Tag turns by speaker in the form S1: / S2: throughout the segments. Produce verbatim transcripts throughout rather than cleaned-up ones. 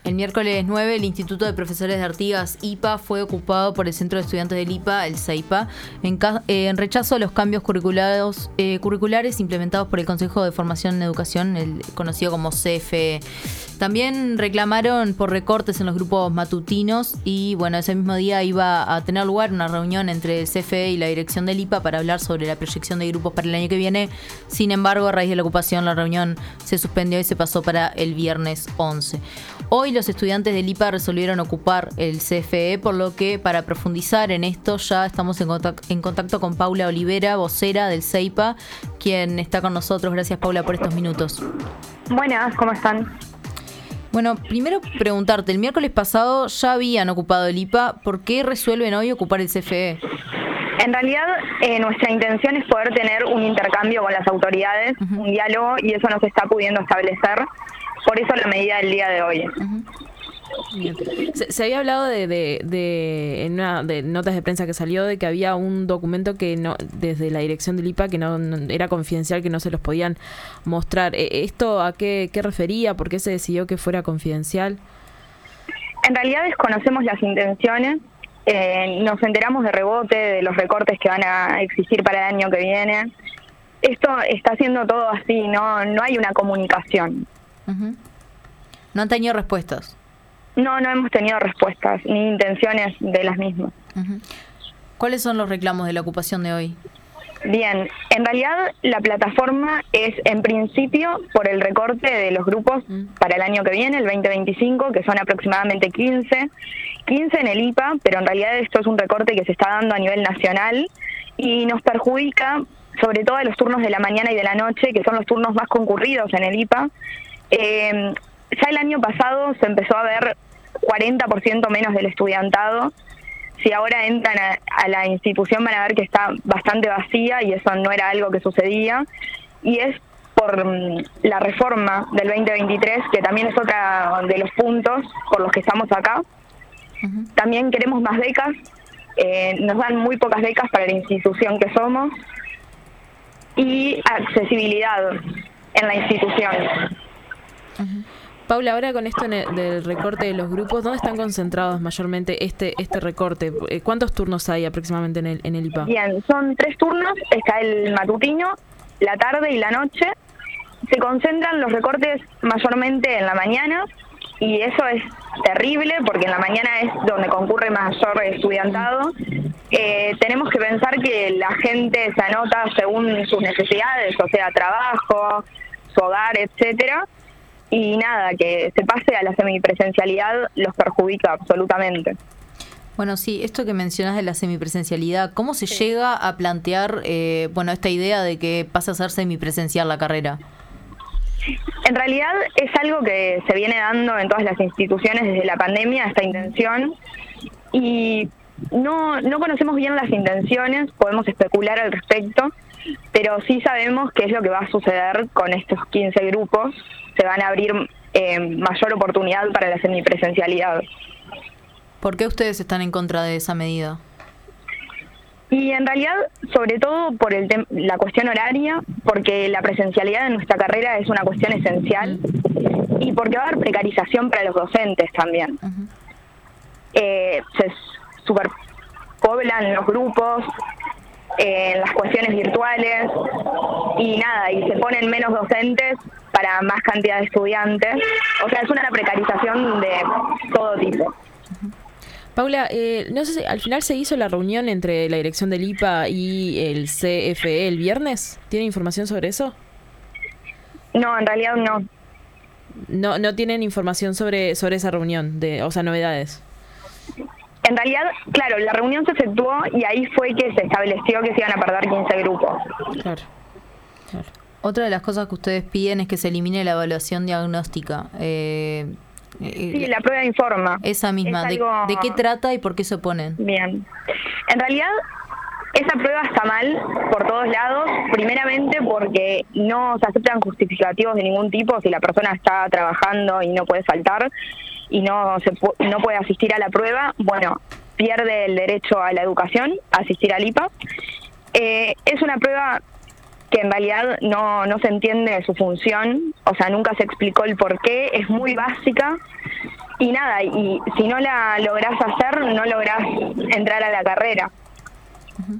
S1: El miércoles nueve, el Instituto de Profesores de Artigas, I P A, fue ocupado por el Centro de Estudiantes del I P A, el CEIPA, en, ca- eh, en rechazo a los cambios curriculados, eh, curriculares implementados por el Consejo de Formación en Educación, el conocido como C F E. También reclamaron por recortes en los grupos matutinos y, bueno, ese mismo día iba a tener lugar una reunión entre el C F E y la dirección del I P A para hablar sobre la proyección de grupos para el año que viene. Sin embargo, a raíz de la ocupación, la reunión se suspendió y se pasó para el viernes once. Hoy los estudiantes del I P A resolvieron ocupar el C F E, por lo que para profundizar en esto ya estamos en contacto, en contacto con Paula Olivera, vocera del CEIPA, quien está con nosotros. Gracias, Paula, por estos minutos.
S2: Buenas, ¿cómo están?
S1: Bueno, primero preguntarte, el miércoles pasado ya habían ocupado el I P A, ¿por qué resuelven hoy ocupar el C F E?
S2: En realidad, eh, nuestra intención es poder tener un intercambio con las autoridades, uh-huh. un diálogo, y eso no se está pudiendo establecer. Por eso la medida del día de hoy.
S3: Uh-huh. Se, se había hablado de, de, de en una de notas de prensa que salió de que había un documento que no desde la dirección del I P A que no, no era confidencial, que no se los podían mostrar. ¿Esto a qué, qué refería? ¿Por qué se decidió que fuera confidencial?
S2: En realidad desconocemos las intenciones. Eh, nos enteramos de rebote, de los recortes que van a existir para el año que viene. Esto está siendo todo así, no, no hay una comunicación.
S1: Uh-huh. ¿No han tenido respuestas?
S2: No, no hemos tenido respuestas, ni intenciones de las mismas.
S1: Uh-huh. ¿Cuáles son los reclamos de la ocupación de hoy?
S2: Bien, en realidad la plataforma es en principio por el recorte de los grupos uh-huh. para el año que viene, el veinte veinticinco, que son aproximadamente quince, quince en el I P A, pero en realidad esto es un recorte que se está dando a nivel nacional y nos perjudica sobre todo en los turnos de la mañana y de la noche, que son los turnos más concurridos en el I P A. Eh, ya el año pasado se empezó a ver cuarenta por ciento menos del estudiantado. Si ahora entran a, a la institución van a ver que está bastante vacía y eso no era algo que sucedía. Y es por um, la reforma del veinte veintitrés, que también es otra de los puntos por los que estamos acá. Uh-huh. También queremos más becas. Eh, nos dan muy pocas becas para la institución que somos. Y accesibilidad en la institución.
S3: Uh-huh. Paula, ahora con esto del recorte de los grupos, ¿dónde están concentrados mayormente este este recorte? ¿Cuántos turnos hay aproximadamente en el, en el I P A?
S2: Bien, son tres turnos, está el matutino, la tarde y la noche. Se concentran los recortes mayormente en la mañana y eso es terrible porque en la mañana es donde concurre mayor estudiantado. Eh, tenemos que pensar que la gente se anota según sus necesidades, o sea, trabajo, su hogar, etcétera. Y nada, que se pase a la semipresencialidad los perjudica absolutamente.
S1: Bueno, sí, esto que mencionas de la semipresencialidad, ¿cómo se sí. llega a plantear eh, bueno, esta idea de que pase a ser semipresencial la carrera?
S2: En realidad es algo que se viene dando en todas las instituciones desde la pandemia, esta intención, y no, no conocemos bien las intenciones, podemos especular al respecto, pero sí sabemos qué es lo que va a suceder con estos quince grupos. Se van a abrir eh, mayor oportunidad para la semipresencialidad.
S1: ¿Por qué ustedes están en contra de esa medida?
S2: Y en realidad, sobre todo por el tem- la cuestión horaria, porque la presencialidad en nuestra carrera es una cuestión esencial uh-huh. y porque va a haber precarización para los docentes también. Uh-huh. Eh, se superpoblan los grupos, eh, en las cuestiones virtuales y nada, y se ponen menos docentes para más cantidad de estudiantes. O sea, es una precarización de todo tipo.
S3: Paula, eh, no sé si al final se hizo la reunión entre la dirección del I P A y el C F E el viernes. ¿Tiene información sobre eso?
S2: No, en realidad no.
S3: No, no tienen información sobre sobre esa reunión, de, o sea, novedades.
S2: En realidad, claro, la reunión se efectuó y ahí fue que se estableció que se iban a perder quince grupos.
S3: Claro, claro.
S1: Otra de las cosas que ustedes piden es que se elimine la evaluación diagnóstica. Eh,
S2: sí, la prueba de informa.
S1: Esa misma. ¿De,
S2: algo...
S1: ¿De qué trata y por qué se oponen?
S2: Bien. En realidad, esa prueba está mal por todos lados. Primeramente porque no se aceptan justificativos de ningún tipo si la persona está trabajando y no puede faltar y no se pu- no puede asistir a la prueba. Bueno, pierde el derecho a la educación, a asistir al I P A. Eh, es una prueba que en realidad no, no se entiende su función, o sea, nunca se explicó el por qué, es muy básica y nada, y si no la lográs hacer, no lográs entrar a la carrera.
S3: Uh-huh.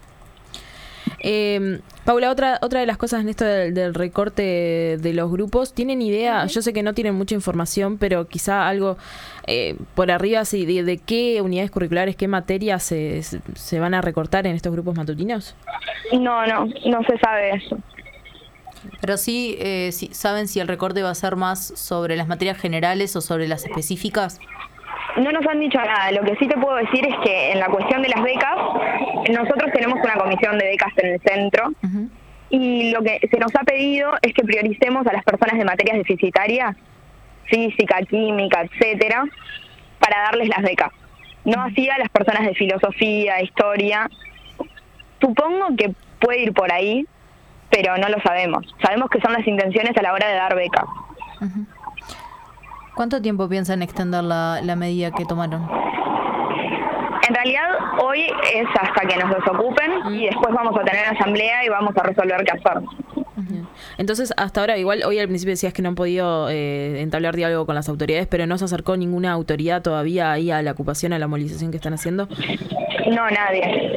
S3: Eh, Paula, otra otra de las cosas en esto del, del recorte de los grupos, ¿tienen idea? Yo sé que no tienen mucha información, pero quizá algo eh, por arriba, sí, de, de qué unidades curriculares, qué materias se, se van a recortar en estos grupos matutinos.
S2: No, no, no se sabe eso.
S1: Pero sí, eh, sí, ¿saben si el recorte va a ser más sobre las materias generales o sobre las específicas?
S2: No nos han dicho nada. Lo que sí te puedo decir es que en la cuestión de las becas, nosotros tenemos una comisión de becas en el centro, uh-huh. y lo que se nos ha pedido es que prioricemos a las personas de materias deficitarias, física, química, etcétera, para darles las becas. No uh-huh. así a las personas de filosofía, historia. Supongo que puede ir por ahí, pero no lo sabemos. Sabemos que son las intenciones a la hora de dar becas.
S1: Uh-huh. ¿Cuánto tiempo piensan extender la, la medida que tomaron?
S2: En realidad, hoy es hasta que nos desocupen uh-huh. y después vamos a tener asamblea y vamos a resolver qué hacer.
S3: Uh-huh. Entonces, hasta ahora, igual, hoy al principio decías que no han podido eh, entablar diálogo con las autoridades, pero no se acercó ninguna autoridad todavía ahí a la ocupación, a la movilización que están haciendo.
S2: No, nadie.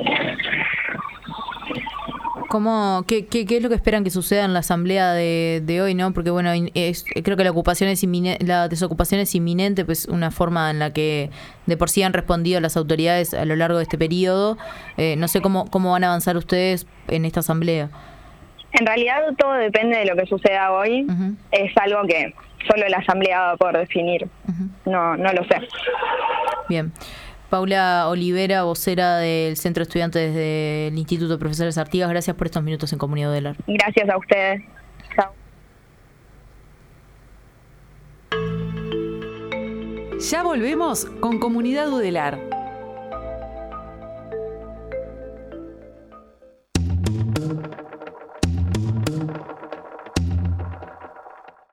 S1: ¿Cómo, qué, qué, ¿Qué es lo que esperan que suceda en la asamblea de, de hoy, no? Porque bueno, es, creo que la ocupación es inminente, la desocupación es inminente, pues una forma en la que de por sí han respondido las autoridades a lo largo de este periodo. Eh, no sé cómo cómo van a avanzar ustedes en esta asamblea.
S2: En realidad todo depende de lo que suceda hoy. Uh-huh. Es algo que solo la asamblea va a poder definir. Uh-huh. No, no lo sé.
S1: Bien. Paula Olivera, vocera del Centro de Estudiantes del Instituto Profesores Artigas, gracias por estos minutos en Comunidad Udelar.
S2: Gracias a ustedes. Chao.
S4: Ya volvemos con Comunidad Udelar.